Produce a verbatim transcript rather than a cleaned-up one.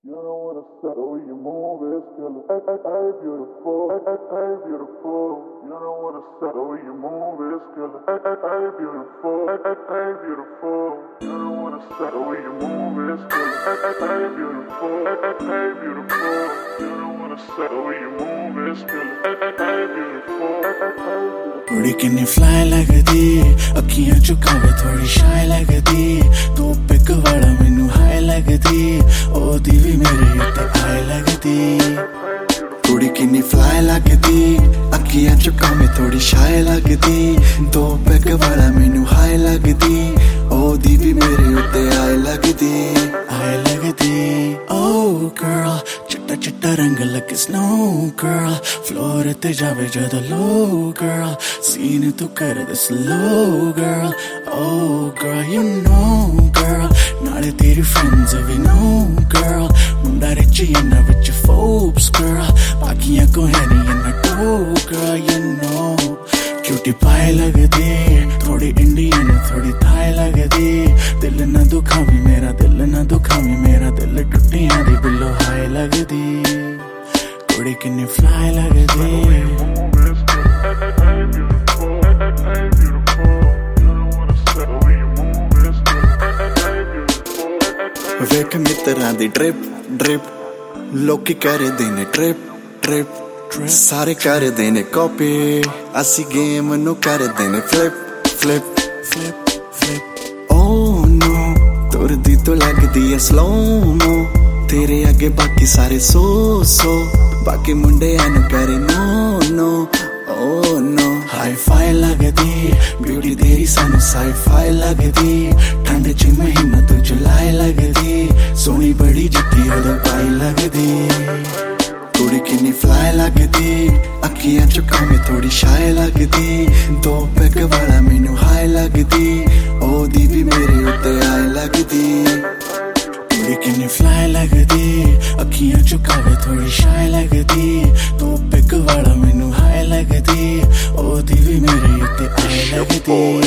You don't wanna settle, you move, it's killer. Hey, hey, hey, beautiful, hey, hey, hey, beautiful. You don't wanna settle, you move, it's killer. Hey, hey, hey, beautiful, hey, hey, hey, beautiful. You don't wanna settle, you move, it's killer. Hey, hey, hey, beautiful, hey, hey, hey, beautiful. You don't wanna settle, you move, it's killer. Hey, hey, hey, beautiful, hey, hey, hey, beautiful. कुड़ी किन्नी fly लगदी, अखियां चुकावे थोड़ी शाय लगदी, तू pick वाला मैनू हाय लगदी, ओ दी भी मेरे उत्ते आए लगदी। कुड़ी किन्नी फ्लाई लगदी, अखियां चुकावे थोड़ी शाय लगदी, तू पिक वाला मैनू हाय लगदी, ओ दी भी मेरे उत्ते आए लगदी, आए लगदी। Oh girl, चिट्टा चिट्टा रंग लगे snow girl, फ्लोर ते जावे जदा low girl, सीन तू कर दे slow girl, oh girl you know girl, नाले तेरी friends we know girl, मुंडा रिच इन्ना विच Forbes girl, बाकियां को है नी इन्ना toe girl you know, cutie पाए लगदी, थोड़ी इंडियन थोड़ी थाई लगदी, दिल ना दुखावी मेरा दिल ना दुखावी मेरा दिल टुटियां दी बिल्लो हाय लगदी, कुड़ी किन्नी फ्लाई लगदी। वेख मित्रां दी ड्रिप ड्रिप, लोकी करदे ने ट्रिप ट्रिप, सारे करदे ने कॉपी, असी गेम नू करदे ने फ्लिप फ्लिप फ्लिप फ्लिप। ओ नो तुरदी तो लगदी है स्लो मो, तेरे आगे बाकी सारे सो सो, बाकी मुंडे एन करे no no, oh no. Hi-fi लगदी, ब्यूटी तेरी सानू साई फाई लगदी, ठंड च महीना तू जुलाई लगदी, सोनी बड़ी जिद्दी ओदा पाई लगदी। कुड़ी किन्नी फ्लाई लगदी, अखियां चुकावे थोड़ी शाय लगदी, दो पैग वाला मैनू हाय लगदी, ओ दी भी मेरे उत्ते आए लगदी। कुड़ी किन्नी फ्लाई लगदी, अखियां चुकावे थोड़ी शाय लगदी, दो पैग वाला मैनू हाय लगदी, ओ दी भी मेरे उत्ते आए लगदी।